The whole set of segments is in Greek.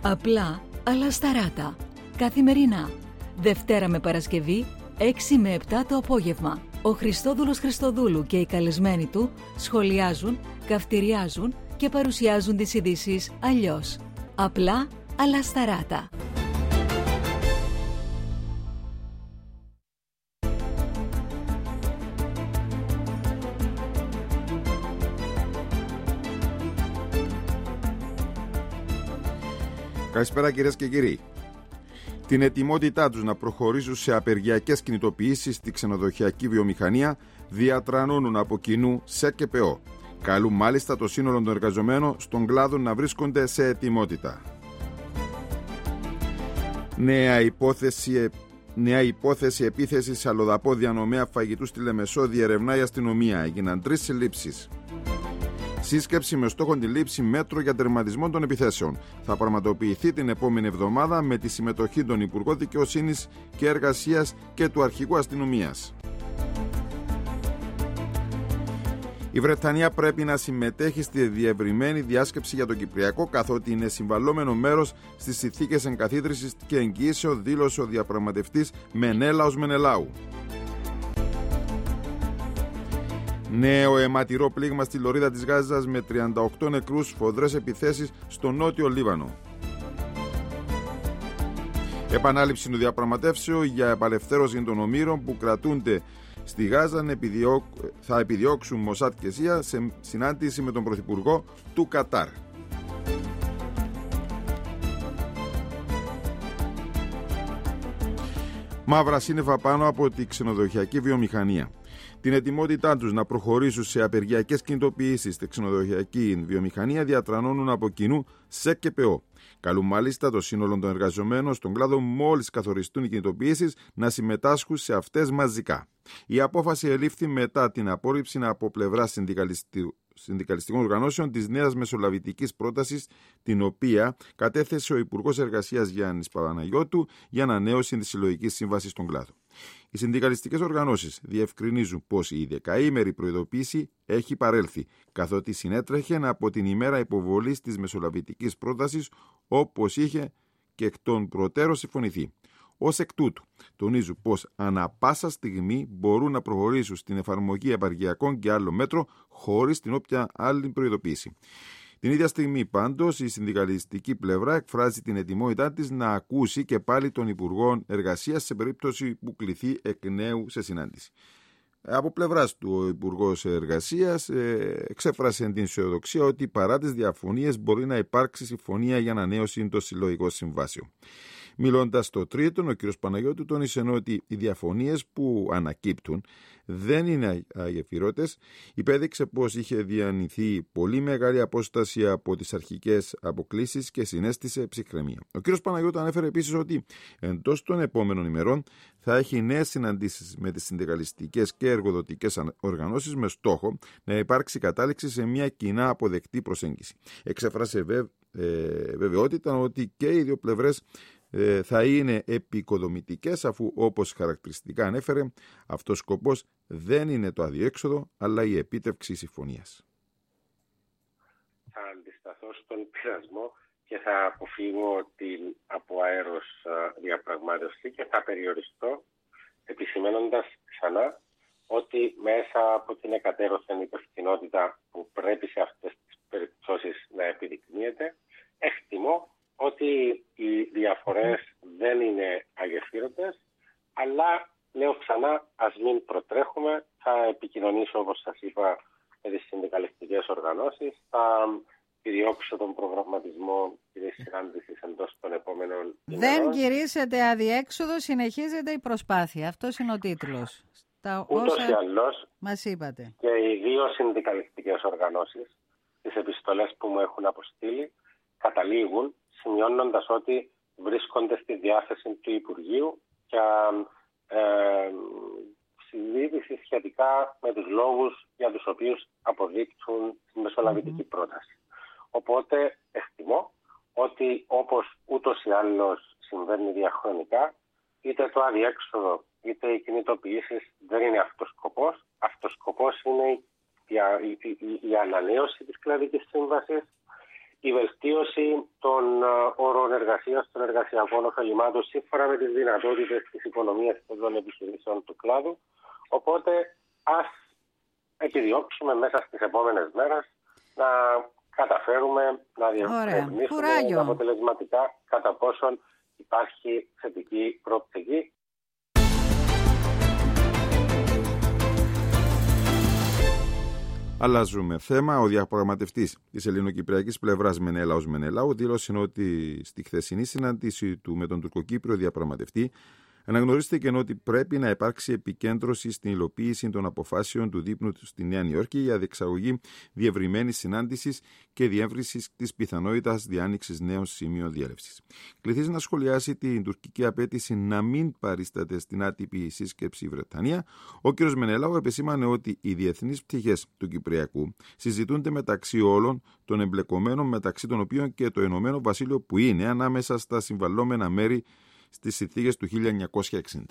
Απλά, αλλά σταράτα. Καθημερινά. Δευτέρα με Παρασκευή, 6 με 7 το απόγευμα. Ο Χριστόδουλος Χριστοδούλου και οι καλεσμένοι του σχολιάζουν, καυτηριάζουν και παρουσιάζουν τις ειδήσεις αλλιώς. Απλά, αλλά σταράτα. Καλησπέρα κυρίες και κύριοι. Την ετοιμότητά τους να προχωρήσουν σε απεργιακές κινητοποιήσεις στη ξενοδοχειακή βιομηχανία διατρανώνουν από κοινού ΣΕΚ και ΠΕΟ. Καλούν μάλιστα το σύνολο των εργαζομένων στον κλάδο να βρίσκονται σε ετοιμότητα. Νέα υπόθεση επίθεσης σε αλλοδαπό διανομέα φαγητού στη Λεμεσό διερευνά η αστυνομία. Έγιναν 3 συλλήψεις. Σύσκεψη με στόχο τη λήψη μέτρων για τερματισμό των επιθέσεων. Θα πραγματοποιηθεί την επόμενη εβδομάδα με τη συμμετοχή των Υπουργών Δικαιοσύνης και Εργασίας και του Αρχηγού Αστυνομίας. Η Βρετανία πρέπει να συμμετέχει στη διευρυμένη διάσκεψη για το Κυπριακό, καθότι είναι συμβαλόμενο μέρος στις συνθήκες εγκαθίδρυσης και εγγυήσεων, δήλωσε ο διαπραγματευτής Μενέλαος Μενελάου. Νέο αιματηρό πλήγμα στη λωρίδα της Γάζας με 38 νεκρούς, σφοδρές επιθέσεις στο νότιο Λίβανο. Επανάληψη του διαπραγματεύσεου για απελευθέρωση των ομήρων που κρατούνται στη Γάζα θα επιδιώξουν Μοσάτ και ΣΥΑ σε συνάντηση με τον Πρωθυπουργό του Κατάρ. Μαύρα σύννεφα πάνω από τη ξενοδοχειακή βιομηχανία. Την ετοιμότητά τους να προχωρήσουν σε απεργιακές κινητοποιήσεις στη ξενοδοχειακή βιομηχανία διατρανώνουν από κοινού ΣΕΚ και ΠΕΟ. Καλούν μάλιστα το σύνολο των εργαζομένων στον κλάδο, μόλις καθοριστούν οι κινητοποιήσεις, να συμμετάσχουν σε αυτές μαζικά. Η απόφαση ελήφθη μετά την απόρριψη από πλευρά συνδικαλιστικών οργανώσεων της νέας μεσολαβητικής πρότασης, την οποία κατέθεσε ο Υπουργός Εργασίας Γιάννης Παπαναγιώτου για ανανέωση της συλλογικής σύμβασης στον κλάδο. Οι συνδικαλιστικές οργανώσεις διευκρινίζουν πως η δεκαήμερη προειδοποίηση έχει παρέλθει, καθότι συνέτρεχε από την ημέρα υποβολής της μεσολαβητικής πρότασης, όπως είχε και εκ των προτέρων συμφωνηθεί. Ως εκ τούτου, τονίζουν πως ανά πάσα στιγμή μπορούν να προχωρήσουν στην εφαρμογή απεργιακών και άλλων μέτρων χωρίς την όποια άλλη προειδοποίηση. Την ίδια στιγμή, πάντως, η συνδικαλιστική πλευρά εκφράζει την ετοιμότητά της να ακούσει και πάλι τον Υπουργό Εργασίας σε περίπτωση που κληθεί εκ νέου σε συνάντηση. Από πλευράς του, ο Υπουργός Εργασίας εξέφρασε την αισιοδοξία ότι παρά τις διαφωνίες μπορεί να υπάρξει συμφωνία για ανανέωση των συλλογικών συμβάσεων. Μιλώντας στο τρίτον, ο κ. Παναγιώτου τόνισε ότι οι διαφωνίες που ανακύπτουν δεν είναι αγεφυρώτες. Υπέδειξε πως είχε διανυθεί πολύ μεγάλη απόσταση από τις αρχικές αποκλίσεις και συνέστησε ψυχραιμία. Ο κ. Παναγιώτου ανέφερε επίσης ότι εντός των επόμενων ημερών θα έχει νέες συναντήσεις με τις συνδικαλιστικές και εργοδοτικές οργανώσεις με στόχο να υπάρξει κατάληξη σε μια κοινά αποδεκτή προσέγγιση. Εξέφρασε βεβαιότητα ότι και οι δύο πλευρές θα είναι επικοδομητικές, αφού, όπως χαρακτηριστικά ανέφερε, αυτός σκοπός δεν είναι το αδιέξοδο αλλά η επίτευξη συμφωνίας. Θα αντισταθώ στον πειρασμό και θα αποφύγω την από αέρος διαπραγμάτευση και θα περιοριστώ επισημαίνοντας ξανά ότι μέσα από την εκατέρωθεν υπευθυνότητα που πρέπει σε αυτές τις περιπτώσεις να επιδεικνύεται, εκτιμώ ότι οι διαφορές δεν είναι αγεφύρωτες, αλλά λέω ξανά, ας μην προτρέχουμε, θα επικοινωνήσω όπως σας είπα με τις συνδικαλιστικές οργανώσεις, θα επιδιώξω τον προγραμματισμό της συνάντησης εντός των επόμενων ημερών. Δεν κηρύσσεται αδιέξοδο, συνεχίζεται η προσπάθεια. Αυτός είναι ο τίτλος. Ούτως ή άλλως, μας είπατε. Και οι δύο συνδικαλιστικές οργανώσεις, τις επιστολές που μου έχουν αποστείλει, καταλήγουν σημειώνοντας ότι βρίσκονται στη διάθεση του Υπουργείου για συζήτηση σχετικά με τους λόγους για τους οποίους αποδείξουν τη μεσολαβητική πρόταση. Οπότε εκτιμώ ότι όπως ούτως ή άλλως συμβαίνει διαχρονικά, είτε το αδιέξοδο είτε οι κινητοποιήσεις δεν είναι αυτός σκοπός. Αυτός σκοπός είναι η ανανέωση της κλαδικής σύμβασης, η βελτίωση των όρων εργασίας, των εργασιακών ωφελημάτων σύμφωνα με τις δυνατότητες της οικονομίας και των επιχειρήσεων του κλάδου. Οπότε ας επιδιώξουμε μέσα στις επόμενες μέρες να καταφέρουμε να διερευνήσουμε αποτελεσματικά κατά πόσον υπάρχει θετική προοπτική. Αλλάζουμε θέμα. Ο διαπραγματευτής της ελληνοκυπριακής πλευράς Μενέλαος Μενελάου δήλωσε ότι στη χθεσινή συνάντηση του με τον τουρκοκύπριο διαπραγματευτή αναγνωρίστηκε ότι πρέπει να υπάρξει επικέντρωση στην υλοποίηση των αποφάσεων του δείπνου στη Νέα Υόρκη για διεξαγωγή διευρυμένης συνάντησης και διεύρυνσης της πιθανότητας διάνοιξης νέων σημείων διέλευσης. Κληθείς να σχολιάσει την τουρκική απέτηση να μην παρίσταται στην άτυπη σύσκεψη η Βρετανία, ο κ. Μενελάου επεσήμανε ότι οι διεθνείς πτυχές του Κυπριακού συζητούνται μεταξύ όλων των εμπλεκομένων, μεταξύ των οποίων και το Ηνωμένο Βασίλειο, που είναι ανάμεσα στα συμβαλλόμενα μέρη στις συνθήκες του 1960.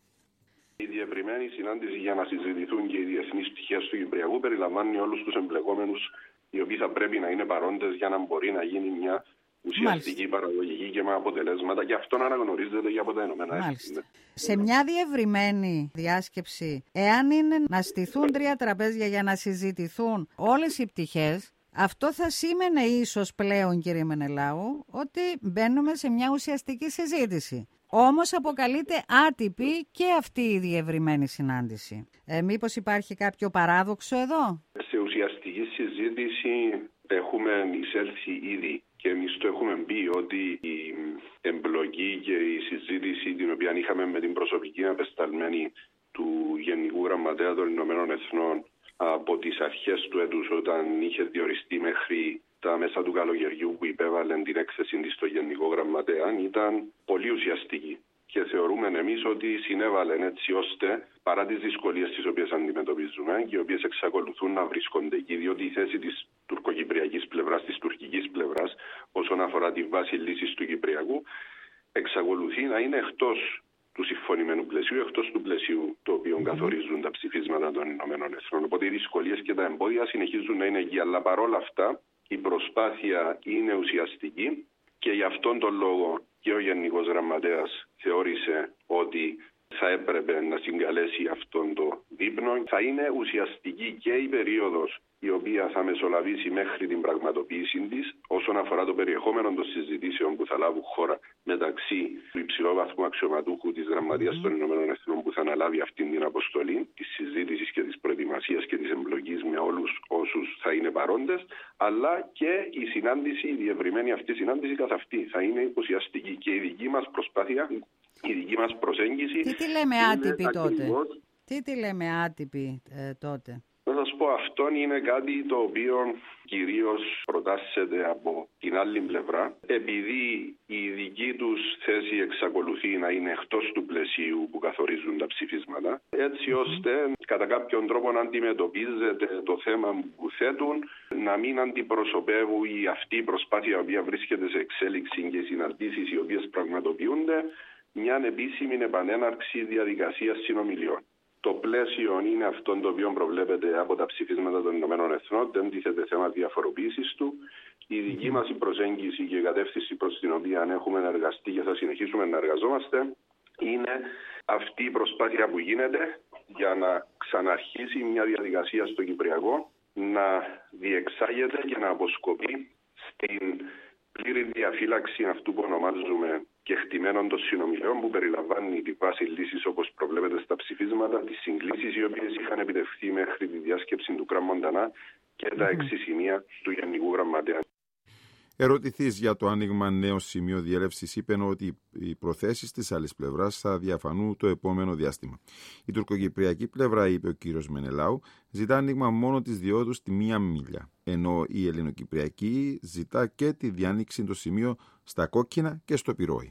Η διευρυμένη συνάντηση για να συζητηθούν και οι διεθνείς πτυχές του Κυπριακού περιλαμβάνει όλους τους εμπλεκόμενους, οι οποίοι θα πρέπει να είναι παρόντες για να μπορεί να γίνει μια ουσιαστική παραγωγική και με αποτελέσματα, και αυτό να αναγνωρίζεται και από τα Ηνωμένα Έθνη. Σε μια διευρυμένη διάσκεψη, εάν είναι να στηθούν 3 τραπέζια για να συζητηθούν όλες οι πτυχές, αυτό θα σήμαινε ίσως πλέον, κύριε Μενελάου, ότι μπαίνουμε σε μια ουσιαστική συζήτηση. Όμως αποκαλείται άτυπη και αυτή η διευρυμένη συνάντηση. Μήπως υπάρχει κάποιο παράδοξο εδώ? Σε ουσιαστική συζήτηση έχουμε εισέλθει ήδη και εμείς το έχουμε πει ότι η εμπλοκή και η συζήτηση την οποία είχαμε με την προσωπική απεσταλμένη του Γενικού Γραμματέα των Ηνωμένων Εθνών από τις αρχές του έτους, όταν είχε διοριστεί μέχρι τα μέσα του καλοκαιριού που υπέβαλε την έκθεση της στο Γενικό Γραμματέα, ήταν πολύ ουσιαστική. Και θεωρούμε εμείς ότι συνέβαλε έτσι ώστε, παρά τις δυσκολίες τις οποίες αντιμετωπίζουμε και οι οποίες εξακολουθούν να βρίσκονται εκεί, διότι η θέση της τουρκοκυπριακής πλευράς, της τουρκικής πλευράς, όσον αφορά τη βάση λύσης του Κυπριακού, εξακολουθεί να είναι εκτός του συμφωνημένου πλαισίου, εκτός του πλαισίου το οποίο καθορίζουν τα ψηφίσματα των Ηνωμένων Εθνών. Οπότε οι δυσκολίες και τα εμπόδια συνεχίζουν να είναι εκεί. Αλλά παρόλα αυτά η προσπάθεια είναι ουσιαστική και γι' αυτόν τον λόγο και ο Γενικός Γραμματέας θεώρησε ότι θα έπρεπε να συγκαλέσει αυτόν το δείπνο. Θα είναι ουσιαστική και η περίοδος η οποία θα μεσολαβήσει μέχρι την πραγματοποίηση της όσον αφορά το περιεχόμενο των συζητήσεων που θα λάβουν χώρα μεταξύ του υψηλόβαθμου αξιωματούχου της Γραμματείας των Ηνωμένων Εθνών που θα αναλάβει αυτή την αποστολή της συζήτησης και της προετοιμασίας και της εμπλοκής με όλους όσους θα είναι παρόντες, αλλά και η συνάντηση, η διευρυμένη αυτή συνάντηση καθ' αυτή θα είναι ουσιαστική και η δική μας προσπάθεια, η δική μας προσέγγιση. Τι τη λέμε άτυπη τότε? Τι τη λέμε άτυπη τότε? Να σας πω, αυτό είναι κάτι το οποίο κυρίως προτάσσεται από την άλλη πλευρά, επειδή η δική τους θέση εξακολουθεί να είναι εκτός του πλαισίου που καθορίζουν τα ψηφίσματα, έτσι ώστε κατά κάποιον τρόπο να αντιμετωπίζεται το θέμα που θέτουν, να μην αντιπροσωπεύουν η αυτή προσπάθεια η οποία βρίσκεται σε εξέλιξη και οι συναντήσεις οι οποίες πραγματοποιούνται μια επίσημη επανέναρξη διαδικασίας συνομιλιών. Το πλαίσιο είναι αυτό το οποίο προβλέπεται από τα ψηφίσματα των Ηνωμένων Εθνών, δεν τίθεται θέμα διαφοροποίησης του. Η δική μας προσέγγιση και η κατεύθυνση προς την οποία έχουμε εργαστεί και θα συνεχίσουμε να εργαζόμαστε είναι αυτή η προσπάθεια που γίνεται για να ξαναρχίσει μια διαδικασία στο Κυπριακό, να διεξάγεται και να αποσκοπεί στην πλήρη διαφύλαξη αυτού που ονομάζουμε κεκτημένων των συνομιλιών, που περιλαμβάνει τη βάση λύσης όπως προβλέπεται στα ψηφίσματα, τις συγκλήσεις οι οποίες είχαν επιτευχθεί μέχρι τη διάσκεψη του Κραν Μοντανά και τα 6 σημεία του Γενικού Γραμματέα. Ερωτηθείς για το άνοιγμα νέο σημείο διέλευσης, είπε ότι οι προθέσεις της άλλης πλευράς θα διαφανούν το επόμενο διάστημα. Η τουρκοκυπριακή πλευρά, είπε ο κύριος Μενελάου, ζητά άνοιγμα μόνο της διόδου στη 1 μίλια, ενώ η ελληνοκυπριακή ζητά και τη διάνοιξη των σημείων στα Κόκκινα και στο Πυρόι.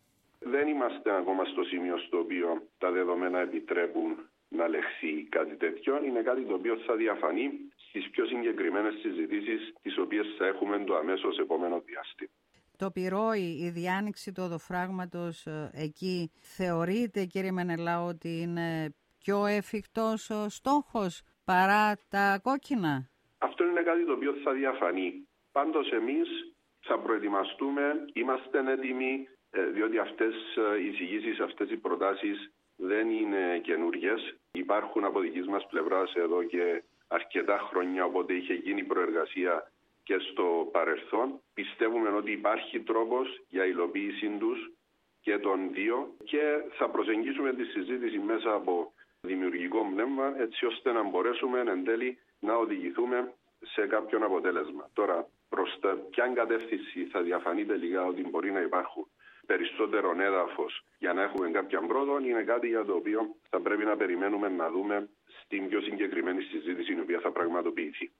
Δεν είμαστε ακόμα στο σημείο στο οποίο τα δεδομένα επιτρέπουν να λεχθεί κάτι τέτοιο. Είναι κάτι το οποίο θα διαφανεί στις πιο συγκεκριμένες συζητήσεις, τις οποίες θα έχουμε το αμέσως επόμενο διάστημα. Το Πυρόι, η διάνοιξη του οδοφράγματος εκεί, θεωρείτε, κύριε Μενελάου, ότι είναι πιο εφικτός ο στόχος παρά τα Κόκκινα? Αυτό είναι κάτι το οποίο θα διαφανεί Πάντως εμείς θα προετοιμαστούμε, είμαστε έτοιμοι, διότι αυτές οι εισηγήσεις, αυτές οι προτάσεις δεν είναι καινούριες. Υπάρχουν από δικής μας πλευράς εδώ και αρκετά χρόνια, οπότε είχε γίνει προεργασία και στο παρελθόν. Πιστεύουμε ότι υπάρχει τρόπος για υλοποίησή τους και των δύο και θα προσεγγίσουμε τη συζήτηση μέσα από δημιουργικό πνεύμα, έτσι ώστε να μπορέσουμε εν τέλει να οδηγηθούμε σε κάποιον αποτέλεσμα. Τώρα, προς ποια κατεύθυνση θα διαφανεί τελικά ότι μπορεί να υπάρχουν περισσότερο έδαφος για να έχουμε κάποια πρόοδο, είναι κάτι για το οποίο θα πρέπει να περιμένουμε να δούμε στην πιο συγκεκριμένη συζήτηση η οποία θα πραγματοποιηθεί.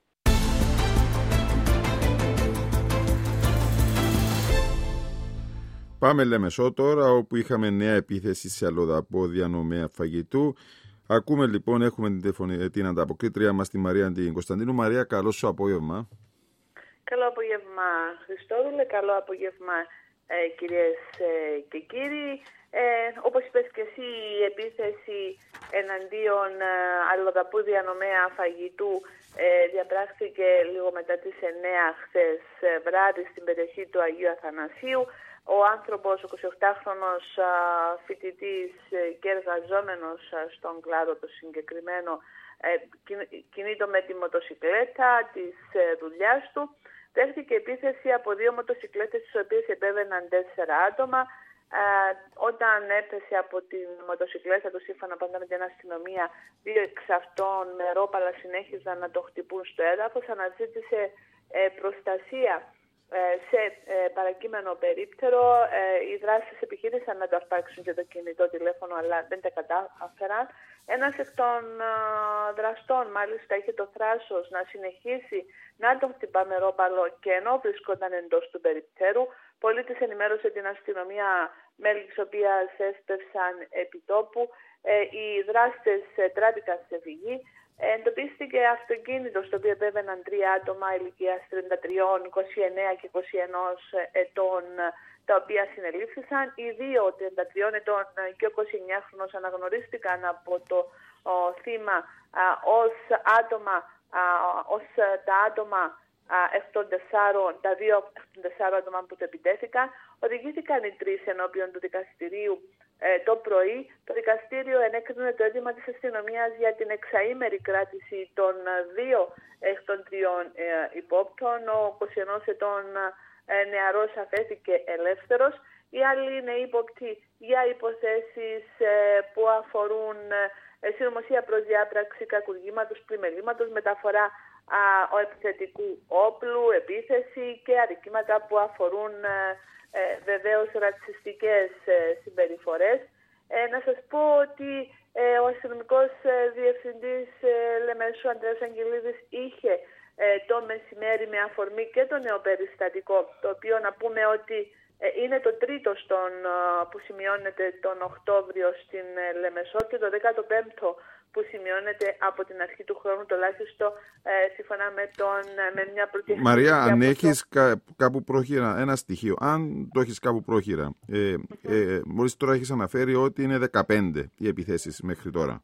Πάμε Λεμεσό τώρα, όπου είχαμε νέα επίθεση σε αλλοδαπό διανομέα φαγητού. Ακούμε λοιπόν, έχουμε την ανταποκρίτρια μας τη Μαρία την Κωνσταντίνου. Μαρία, καλό σου απόγευμα. Καλό απόγευμα Χριστόδουλε, καλό απόγευμα κυρίες και κύριοι. Όπως είπες και εσύ, η επίθεση εναντίον αλλοδαπού διανομέα φαγητού διαπράχθηκε λίγο μετά τις 9 χθες βράδυ στην περιοχή του Αγίου Αθανασίου. Ο άνθρωπος, ο 28χρονος φοιτητής και εργαζόμενος στον κλάδο το συγκεκριμένο, κινείται με τη μοτοσικλέτα της δουλειάς του. Δέχτηκε επίθεση από 2 μοτοσικλέτες, τις οποίες επέβαιναν 4 άτομα. Όταν έπεσε από την μοτοσικλέτα του, σύμφωνα πάντα με την αστυνομία, 2 εξ αυτών με ρόπαλα συνέχιζαν να το χτυπούν στο έδαφος. Αναζήτησε προστασία σε παρακείμενο περίπτερο. Οι δράστες επιχείρησαν να το αρπάξουν και το κινητό τηλέφωνο, αλλά δεν τα κατάφεραν. Ένας εκ των δραστών μάλιστα είχε το θράσος να συνεχίσει να τον χτυπά με ρόπαλο και ενώ βρισκόταν εντός του περιπτέρου. Πολίτης ενημέρωσε την αστυνομία, μέλη της οποίας έσπευσαν επί τόπου. Οι δράστες τράπηκαν σε φυγή. Εντοπίστηκε αυτοκίνητο στο οποίο επέβαιναν 3 άτομα ηλικίας 33, 29 και 21 ετών, τα οποία συνελήφθησαν. Οι 2, 33 ετών και ο 29χρονος, αναγνωρίστηκαν από το θύμα ως τα άτομα τα 2 εκ των 4 άτομα που το επιτέθηκαν. Οδηγήθηκαν οι 3 ενώπιον του δικαστηρίου το πρωί. Το δικαστήριο ενέκρινε το αίτημα της αστυνομίας για την εξαήμερη κράτηση των 2 εκ των 3 υπόπτων. Ο 21 ετών νεαρός αφέθηκε ελεύθερος. Οι άλλοι είναι ύποπτοι για υποθέσεις που αφορούν συνωμοσία προς διάπραξη κακουργήματος, πλημελήματος, μεταφορά επιθετικού όπλου, επίθεση και αδικήματα που αφορούν βεβαίως ρατσιστικές συμπεριφορές. Να σας πω ότι ο αστυνομικός διευθυντής Λεμεσού, Ανδρέας Αγγελίδης, είχε το μεσημέρι με αφορμή και το νέο περιστατικό, το οποίο να πούμε ότι είναι το τρίτο που σημειώνεται τον Οκτώβριο στην Λεμεσό και το 15ο που σημειώνεται από την αρχή του χρόνου, τουλάχιστον σύμφωνα με μια πρώτη. Μαρία, αν έχεις κάπου πρόχειρα ένα στοιχείο, αν το έχεις κάπου πρόχειρα, μόλις τώρα έχεις αναφέρει ότι είναι 15 οι επιθέσεις μέχρι τώρα.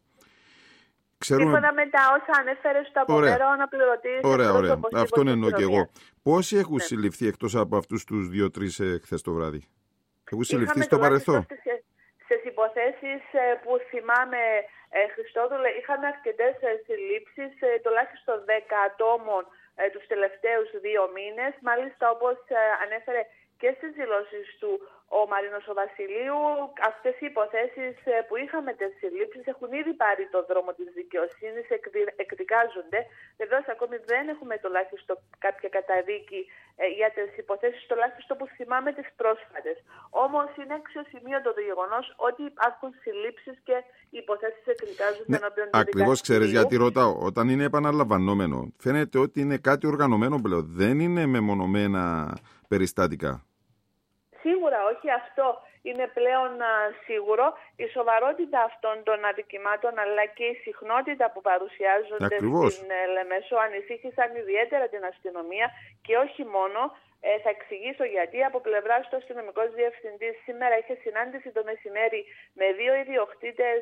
Σύμφωνα με τα όσα ανέφερε στο απομέρο αναπληρωτής. Ωραία. Αυτόν εννοώ και εγώ. Πόσοι έχουν συλληφθεί εκτός από αυτούς τους 2-3 χθες το βράδυ? Έχουν συλληφθεί στο παρελθόν? Στις υποθέσεις που θυμάμαι, Χριστόδουλε, είχαμε αρκετές συλλήψεις, τουλάχιστον 10 ατόμων τους τελευταίους 2 μήνες. Μάλιστα, όπως ανέφερε και στις δηλώσεις του ο Μαρίνος ο Βασιλείου, αυτές οι υποθέσεις που είχαμε τις συλλήψεις έχουν ήδη πάρει το δρόμο της δικαιοσύνης, εκδικάζονται. Βεβαίως ακόμη δεν έχουμε τουλάχιστον κάποια καταδίκη για τις υποθέσεις, τουλάχιστον που θυμάμαι τις πρόσφατες. Όμως είναι αξιοσημείωτο το γεγονός ότι υπάρχουν συλλήψεις και οι υποθέσεις εκδικάζονται ενώπιον του δικαστηρίου. Ακριβώς, ξέρεις γιατί ρωτάω. Όταν είναι επαναλαμβανόμενο, φαίνεται ότι είναι κάτι οργανωμένο πλέον. Δεν είναι μεμονωμένα περιστατικά. Σίγουρα όχι, αυτό είναι πλέον σίγουρο. Η σοβαρότητα αυτών των αδικημάτων αλλά και η συχνότητα που παρουσιάζονται στην Λεμεσό ανησύχησαν ιδιαίτερα την αστυνομία και όχι μόνο. Θα εξηγήσω γιατί. Από πλευράς του αστυνομικός διευθυντής σήμερα είχε συνάντηση το μεσημέρι με 2 ιδιοκτήτες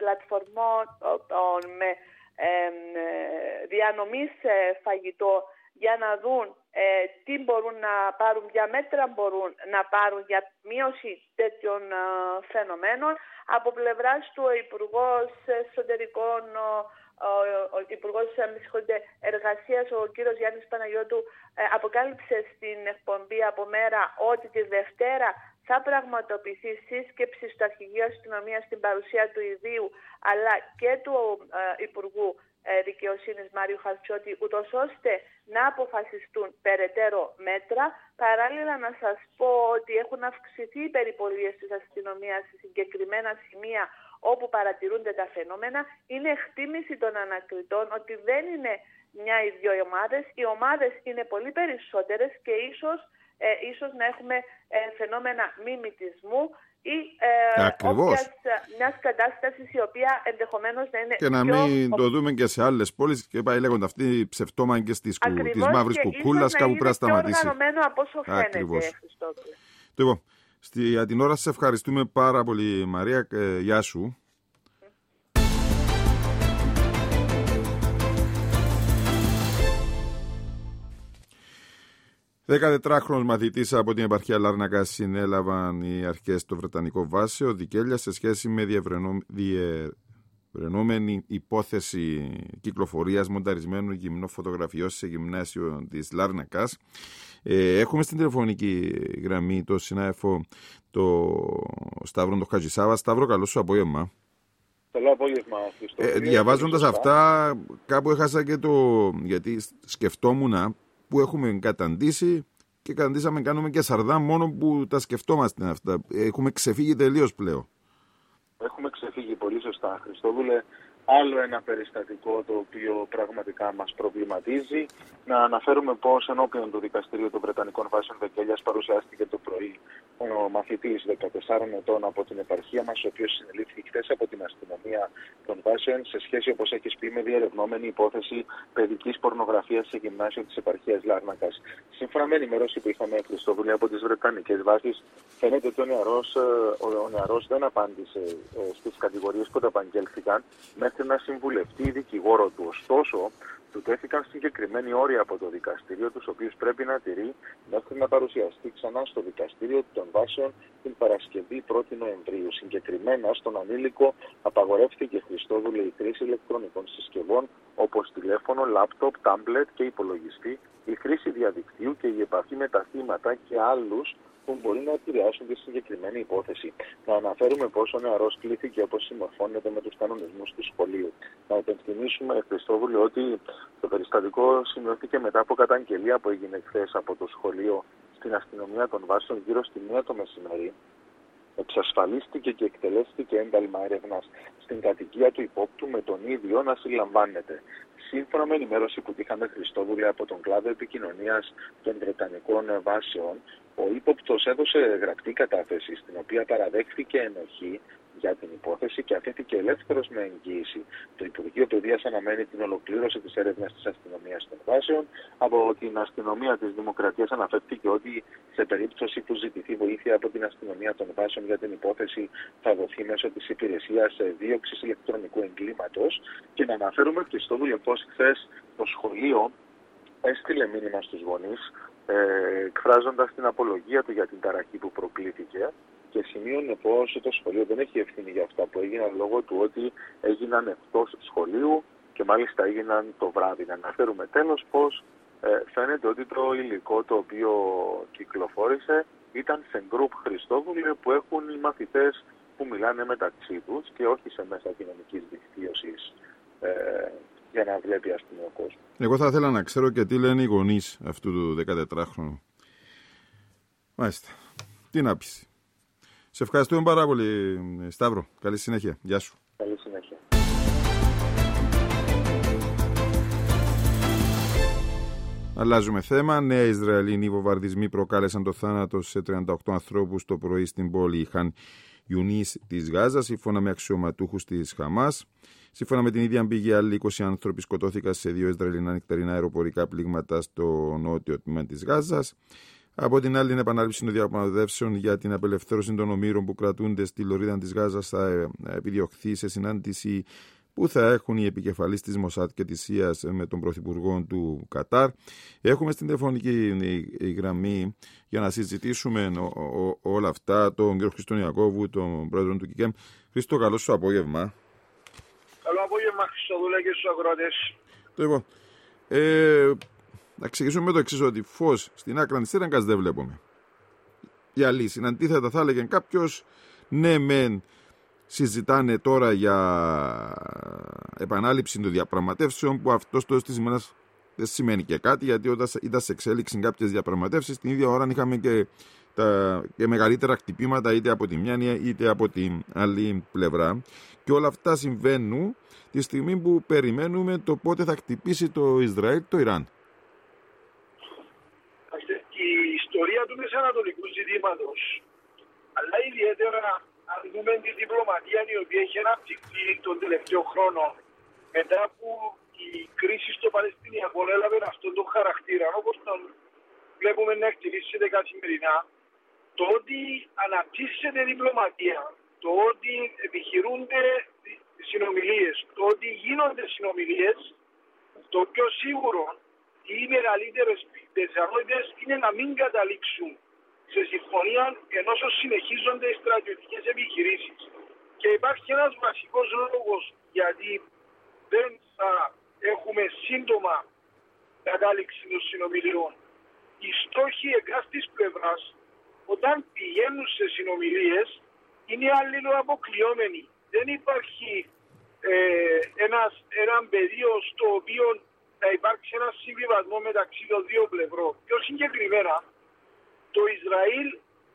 πλατφορμών με διανομής φαγητό για να δουν τι μπορούν να πάρουν, ποια μέτρα μπορούν να πάρουν για μείωση τέτοιων φαινομένων. Από πλευράς του ο Υπουργός Εσωτερικών, ο Υπουργός Εργασίας, ο κύριος Γιάννης Παναγιώτου, αποκάλυψε στην εκπομπή Από Μέρα ότι τη Δευτέρα θα πραγματοποιηθεί σύσκεψη στο Αρχηγείο Αστυνομίας στην παρουσία του ιδίου αλλά και του Υπουργού Δικαιοσύνης Μάριου Χαρτσότη, ούτως ώστε να αποφασιστούν περαιτέρω μέτρα. Παράλληλα να σας πω ότι έχουν αυξηθεί οι περιπολίες της αστυνομίας σε συγκεκριμένα σημεία όπου παρατηρούνται τα φαινόμενα. Είναι εκτίμηση των ανακριτών ότι δεν είναι μια ή δύο ομάδες. Οι ομάδες είναι πολύ περισσότερες και ίσως να έχουμε φαινόμενα μιμητισμού ή μιας κατάστασης η οποία ενδεχομένως να είναι και να μην το δούμε και σε άλλες πόλεις και πάει λέγοντα αυτή η ψευτόμαγκες της μαύρης κουκούλας κάπου πρέπει να σταματήσει. Πιο οργανωμένο από όσο φαίνεται, Χριστόφιλε. Λοιπόν, για την ώρα σας ευχαριστούμε πάρα πολύ, Μαρία. Γεια σου. 14χρονος μαθητής από την επαρχία Λάρνακας συνέλαβαν οι αρχές στο Βρετανικό Βάσεο Δικέλεια σε σχέση με διευρυνόμενη υπόθεση κυκλοφορίας μονταρισμένων γυμνών φωτογραφιών σε γυμνάσιο της Λάρνακας. Έχουμε στην τηλεφωνική γραμμή το συνάδελφο το Σταύρο τον Χατζησάβα. Σταύρο, καλό σου απόγευμα. Καλό απόγευμα, Χριστό. Διαβάζοντας αυτά, κάπου έχασα και γιατί σκεφτόμουν που έχουμε καταντήσει και καταντήσαμε, κάνουμε και σαρδά μόνο που τα σκεφτόμαστε αυτά. Έχουμε ξεφύγει τελείως πλέον. Έχουμε ξεφύγει πολύ σωστά, Χριστόδουλε. Άλλο ένα περιστατικό το οποίο πραγματικά μας προβληματίζει. Να αναφέρουμε πως ενώπιον του Δικαστηρίου των Βρετανικών Βάσεων Δικέλειας παρουσιάστηκε το πρωί ο μαθητής 14 ετών από την επαρχία μας, ο οποίος συνελήφθη χθες από την αστυνομία των Βάσεων σε σχέση, όπως έχεις πει, με διερευνόμενη υπόθεση παιδικής πορνογραφίας σε γυμνάσιο της επαρχίας Λάρνακας. Σύμφωνα με ενημέρωση που είχαμε, Χριστόβουλε, από τις Βρετανικές βάσεις, φαίνεται ότι ο νεαρός δεν απάντησε στις κατηγορίες που απαγγέλθηκαν μέχρι να συμβουλευτεί δικηγόρο του. Ωστόσο, του τέθηκαν συγκεκριμένοι όροι από το δικαστήριο, τους οποίους πρέπει να τηρεί μέχρι να παρουσιαστεί ξανά στο δικαστήριο των Βάσεων την Παρασκευή 1η Νοεμβρίου. Συγκεκριμένα, στον ανήλικο απαγορεύτηκε, Χριστόδουλε, η χρήση ηλεκτρονικών συσκευών όπως τηλέφωνο, λάπτοπ, τάμπλετ και υπολογιστή, η χρήση διαδικτύου και η επαφή με τα θύματα και άλλους που μπορεί να επηρεάσουν τη συγκεκριμένη υπόθεση. Να αναφέρουμε πως ο νεαρός κλήθηκε όπως συμμορφώνεται με τους κανονισμούς του σχολείου. Να υπενθυμίσουμε, Χριστόβουλε, ότι το περιστατικό σημειώθηκε μετά από καταγγελία που έγινε χθες από το σχολείο στην αστυνομία των Βάσεων γύρω στη 1 το μεσημέρι. Εξασφαλίστηκε και εκτελέστηκε ένταλμα έρευνας στην κατοικία του υπόπτου με τον ίδιο να συλλαμβάνεται. Σύμφωνα με ενημέρωση που είχαμε, Χριστόβουλε, από τον κλάδο επικοινωνίας των Βρετανικών Βάσεων, ο ύποπτος έδωσε γραπτή κατάθεση στην οποία παραδέχθηκε ενοχή για την υπόθεση και αφήθηκε ελεύθερος με εγγύηση. Το Υπουργείο Παιδείας αναμένει την ολοκλήρωση της έρευνας της αστυνομίας των Βάσεων. Από την αστυνομία της Δημοκρατίας αναφέρθηκε ότι σε περίπτωση που ζητηθεί βοήθεια από την αστυνομία των Βάσεων για την υπόθεση θα δοθεί μέσω της υπηρεσίας δίωξης ηλεκτρονικού εγκλήματος. Και να αναφέρουμε, Χριστόβουλε, πως χθες το σχολείο έστειλε μήνυμα στους γονείς εκφράζοντας την απολογία του για την ταραχή που προκλήθηκε και σημείωνε πως το σχολείο δεν έχει ευθύνη για αυτά που έγιναν λόγω του ότι έγιναν εκτός σχολείου και μάλιστα έγιναν το βράδυ. Να αναφέρουμε τέλος πως φαίνεται ότι το υλικό το οποίο κυκλοφόρησε ήταν σε γκρουπ, Χριστόβουλε, που έχουν οι μαθητές που μιλάνε μεταξύ τους και όχι σε μέσα κοινωνικής δικτύωσης για να βλέπει, ας πούμε, ο κόσμος. Εγώ θα ήθελα να ξέρω και τι λένε οι γονείς αυτού του 14χρονου. Μάλιστα. Τι να πεις. Σε ευχαριστούμε πάρα πολύ, Σταύρο. Καλή συνέχεια. Γεια σου. Καλή συνέχεια. Αλλάζουμε θέμα. Νέα Ισραηλινοί βομβαρδισμοί προκάλεσαν το θάνατο σε 38 ανθρώπους το πρωί στην πόλη Χαν Ιουνίς της Γάζας, σύμφωνα με αξιωματούχους της Χαμάς. Σύμφωνα με την ίδια πηγή, άλλοι 20 άνθρωποι σκοτώθηκαν σε 2 Ισραηλινά νυχτερινά αεροπορικά πλήγματα στο νότιο τμήμα της Γάζας. Από την άλλη, την επανάληψη των διαπραγματεύσεων για την απελευθέρωση των ομήρων που κρατούνται στη λωρίδα της Γάζας θα επιδιωχθεί σε συνάντηση που θα έχουν οι επικεφαλείς της Μοσάτ και της ΣΥΑΣ με τον Πρωθυπουργό του Κατάρ. Έχουμε στην τηλεφωνική γραμμή για να συζητήσουμε όλα αυτά τον κ. Χριστό Ιακώβου, τον πρόεδρο του ΚΚΕΜ. Χριστό, καλό σου απόγευμα. Καλό απόγευμα, Χριστοδούλα, και στους ακροατές. Λοιπόν, να ξεκινήσουμε με το εξής, ότι φως στην άκρα της σύραγγας δεν βλέπουμε. Για λύση. Αντίθετα, θα έλεγε κάποιος, ναι, μεν συζητάνε τώρα για επανάληψη των διαπραγματεύσεων, που αυτό στο της ημέρας δεν σημαίνει και κάτι, γιατί όταν ήταν σε εξέλιξη κάποιες διαπραγματεύσεις, την ίδια ώρα είχαμε και μεγαλύτερα χτυπήματα είτε από τη μια είτε από την άλλη πλευρά. Και όλα αυτά συμβαίνουν τη στιγμή που περιμένουμε το πότε θα χτυπήσει το Ισραήλ το Ιράν. Η ιστορία του μεσανατολικού ζητήματος, αλλά ιδιαίτερα αν δούμε τη διπλωματία η οποία έχει αναπτυχθεί τον τελευταίο χρόνο, μετά που η κρίση στο Παλαιστινιακό έλαβε αυτόν τον χαρακτήρα, όπως τον βλέπουμε να εκτελήσεται καθημερινά, το ότι αναπτύσσεται διπλωματία, το ότι επιχειρούνται συνομιλίες, το ότι γίνονται συνομιλίες, το πιο σίγουρο οι μεγαλύτερες πιθανότητες είναι να μην καταλήξουν σε συμφωνία ενώ συνεχίζονται οι στρατιωτικές επιχειρήσεις. Και υπάρχει ένας βασικός λόγος γιατί δεν θα έχουμε σύντομα κατάληξη των συνομιλιών. Οι στόχοι εκάστης πλευράς όταν πηγαίνουν σε συνομιλίες είναι αλληλοαποκλειόμενοι. Δεν υπάρχει ένα πεδίο στο οποίο να υπάρξει ένα συμβιβασμό μεταξύ των δύο πλευρών. Πιο συγκεκριμένα, το Ισραήλ,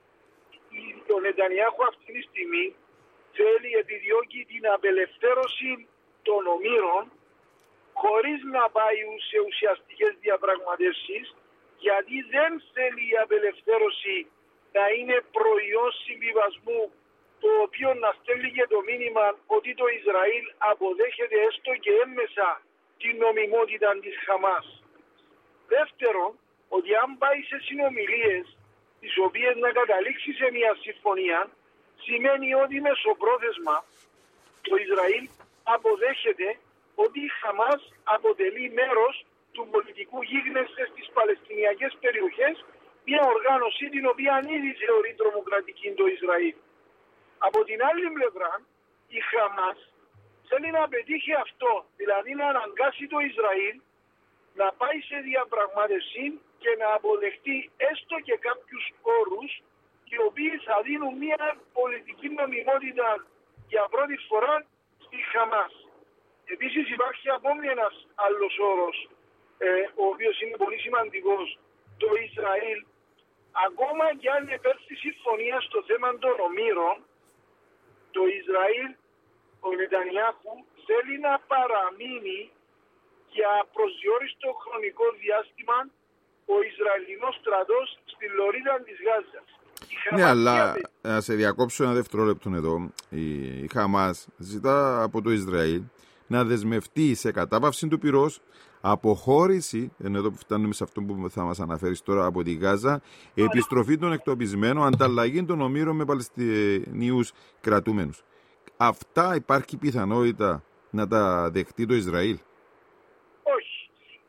το Νετανιάχου αυτή τη στιγμή επιδιώκει την απελευθέρωση των ομήρων χωρίς να πάει σε ουσιαστικές διαπραγματεύσεις, γιατί δεν θέλει η απελευθέρωση να είναι προϊόν συμβιβασμού, το οποίο να στέλνει και το μήνυμα ότι το Ισραήλ αποδέχεται έστω και έμμεσα την νομιμότητα της Χαμάς. Δεύτερον, ότι αν πάει σε συνομιλίες τις οποίες να καταλήξει σε μια συμφωνία, σημαίνει ότι μεσοπρόθεσμα το Ισραήλ αποδέχεται ότι η Χαμάς αποτελεί μέρος του πολιτικού γίγνεσθε στις Παλαιστινιακές περιοχές, μια οργάνωση την οποία ήδη θεωρεί τρομοκρατική το Ισραήλ. Από την άλλη πλευρά, η Χαμάς θέλει να πετύχει αυτό, δηλαδή να αναγκάσει το Ισραήλ να πάει σε διαπραγμάτευση και να αποδεχτεί έστω και κάποιους όρους οι οποίοι θα δίνουν μια πολιτική νομιμότητα για πρώτη φορά στη Χαμάς. Επίσης υπάρχει ακόμη ένας άλλος όρος, ο οποίος είναι πολύ σημαντικός. Το Ισραήλ, ακόμα και αν επέρθει συμφωνία στο θέμα των ομήρων, το Ισραήλ, ο Νετανιάχου, θέλει να παραμείνει για προσδιόριστο χρονικό διάστημα ο Ισραηλινός στρατός στη λωρίδα της Γάζας. Ναι, αλλά να σε διακόψω ένα δευτερόλεπτο εδώ. Η Χαμάς ζητά από το Ισραήλ να δεσμευτεί σε κατάπαυση του πυρός, αποχώρηση, ενώ εδώ που φτάνουμε σε αυτό που θα μας αναφέρεις τώρα, από τη Γάζα, επιστροφή των εκτοπισμένων, ανταλλαγή των ομήρων με Παλαιστινίους κρατούμενους. Αυτά υπάρχει πιθανότητα να τα δεχτεί το Ισραήλ? Όχι.